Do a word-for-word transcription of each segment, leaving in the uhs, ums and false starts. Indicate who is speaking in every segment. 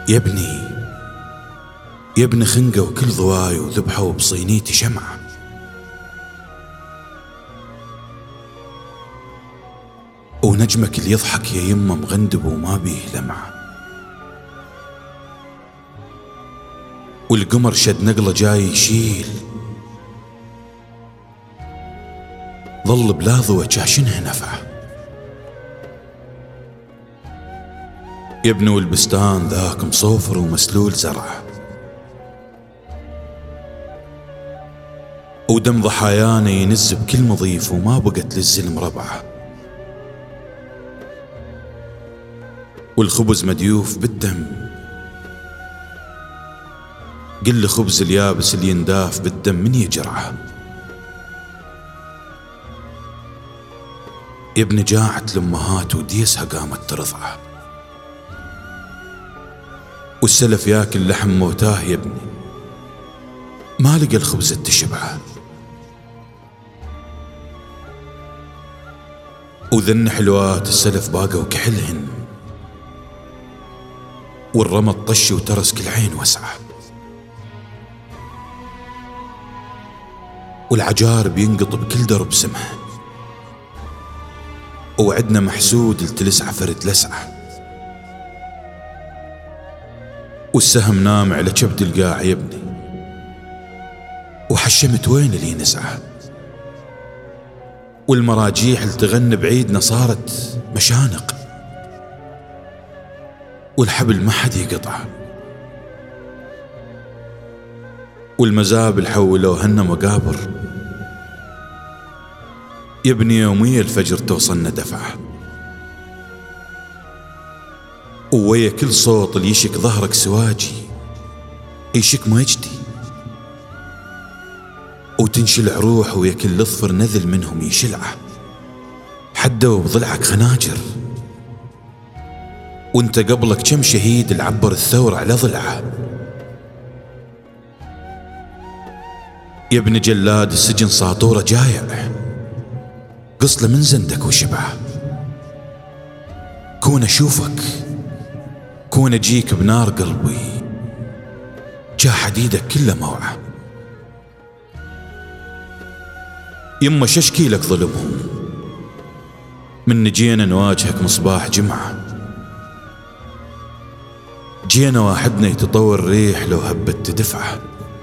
Speaker 1: يا ابني يا ابن خنقة وكل ضواي وذبحوا بصينيتي شمعة. ونجمك اللي يضحك يا يمه مغندب وما بيه لمعة. والقمر شد نقله جاي يشيل، ظل بلا ضوى جاشنها نفعه. يا ابن والبستان ذاك مصوفر ومسلول زرعه، ودم ضحايانا ينز بكل مضيف وما بقت للزلم ربعه. والخبز مديوف بالدم، قل خبز اليابس اللي ينداف بالدم من يجرعه. يا ابن جاعت الامهات وديسها قامت ترضعه، والسلف ياكل لحم موتاه يا ابني ما لقى الخبز تشبعه. وذن حلوات السلف باقوا كحلهن، والرمى طش وترس كل عين وسعه. والعجارب ينقط بكل درب سمه، وعدنا محسود التلسعه فرد لسعه. والسهم نام على كبد القاع يا ابني، وحشمت وين اللي نزعه. والمراجيح اللي تغني بعيدنا صارت مشانق، والحبل ما حد يقطعه. والمزابل حولوهن مقابر يا ابني، يومية الفجر توصلنا دفعه. وويا كل صوت اللي يشك ظهرك سواجي يشك مجدي، وتنشلع روح ويا كل اظفر نذل منهم يشلعه. حدوا بضلعك خناجر، وانت قبلك كم شهيد العبر الثور على ضلعه. يا ابن جلاد السجن ساطوره جايع، قصله من زندك وشبعه. كون اشوفك كون اجيك بنار قلبي، جا حديدك كله موعه. يما ششكي لك ظلمهم، من جينا نواجهك مصباح جمعه. جينا واحدنا يتطور ريح لو هبت تدفعه،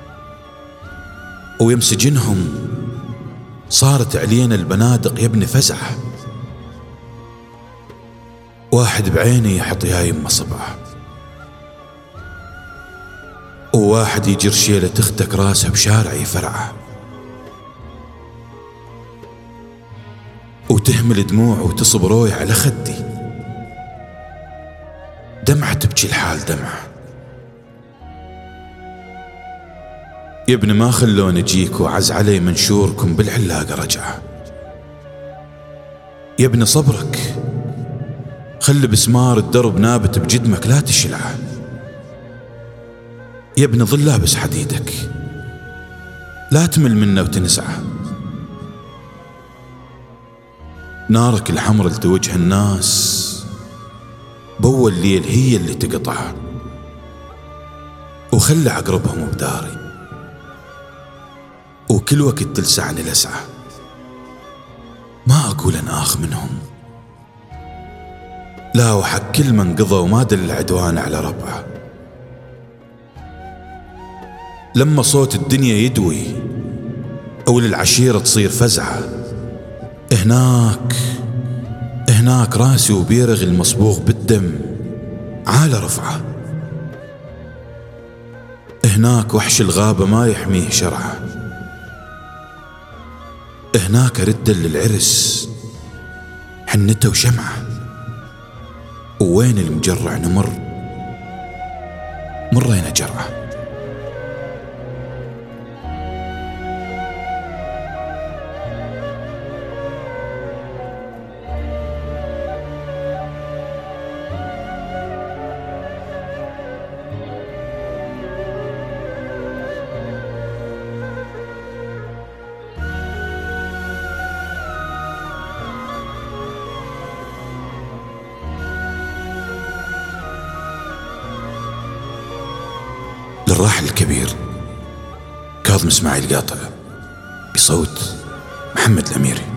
Speaker 1: ويمسجنهم صارت علينا البنادق يا ابن فزعه. واحد بعيني يحط يا يمه صبعه، وواحد يجر شيله تختك راسه بشارع يفرعه. وتهمل دموع وتصب روي على خدي، دمعة تبكي الحال دمعة. يا ابن ما خلون اجيك وعز علي منشوركم بالعلاقة رجعه. يا ابن صبرك خلي بسمار الدرب نابت بجدمك لا تشلعه. يا ابن ظل لابس حديدك لا تمل منه وتنزعه. نارك الحمر اللي توجه الناس بول الليل هي اللي تقطعه، وخلي عقربهم بداري وكل وقت تلسعني لسعه. ما أقول أن آخ منهم، لا وحق كل من قضى وما دل العدوان على ربعه. لما صوت الدنيا يدوي أو للعشيرة تصير فزعة، هناك هناك راسي وبيرغ المصبوغ بالدم عال رفعه. هناك وحش الغابة ما يحميه شرعه، هناك رد للعرس حنته وشمعه. ووين المجرع نمر مرينا جرعه. للراحل الكبير كاظم اسماعيل قاطع، بصوت محمد الأميري.